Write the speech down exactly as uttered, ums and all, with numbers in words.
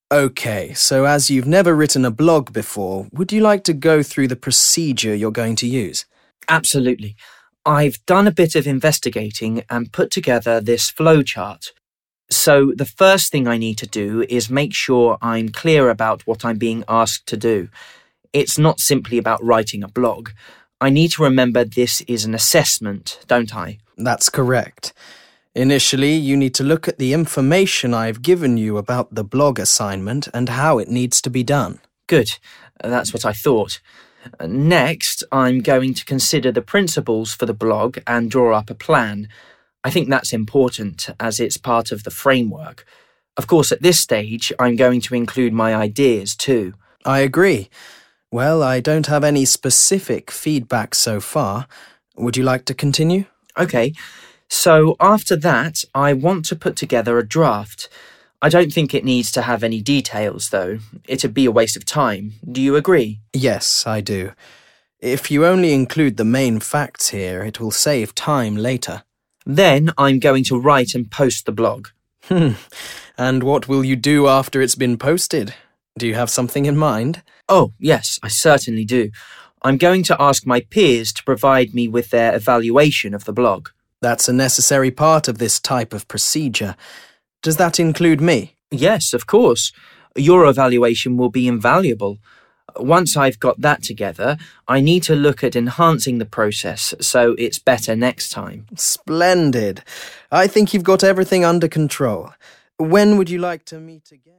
Okay, so as you've never written a blog before, would you like to go through the procedure you're going to use? Absolutely. I've done a bit of investigating and put together this flowchart. So the first thing I need to do is make sure I'm clear about what I'm being asked to do. It's not simply about writing a blog. I need to remember this is an assessment, don't I? That's correct. Initially, you need to look at the information I've given you about the blog assignment and how it needs to be done. Good. That's what I thought. Next, I'm going to consider the principles for the blog and draw up a plan. I think that's important as it's part of the framework. Of course, at this stage, I'm going to include my ideas too. I agree. Well, I don't have any specific feedback so far. Would you like to continue? Okay. So after that, I want to put together a draft. I don't think it needs to have any details, though. It'd be a waste of time. Do you agree? Yes, I do. If you only include the main facts here, it will save time later. Then I'm going to write and post the blog. Hmm. And what will you do after it's been posted? Do you have something in mind? Oh, yes, I certainly do. I'm going to ask my peers to provide me with their evaluation of the blog. That's a necessary part of this type of procedure. Does that include me? Yes, of course. Your evaluation will be invaluable. Once I've got that together, I need to look at enhancing the process so it's better next time. Splendid. I think you've got everything under control. When would you like to meet again?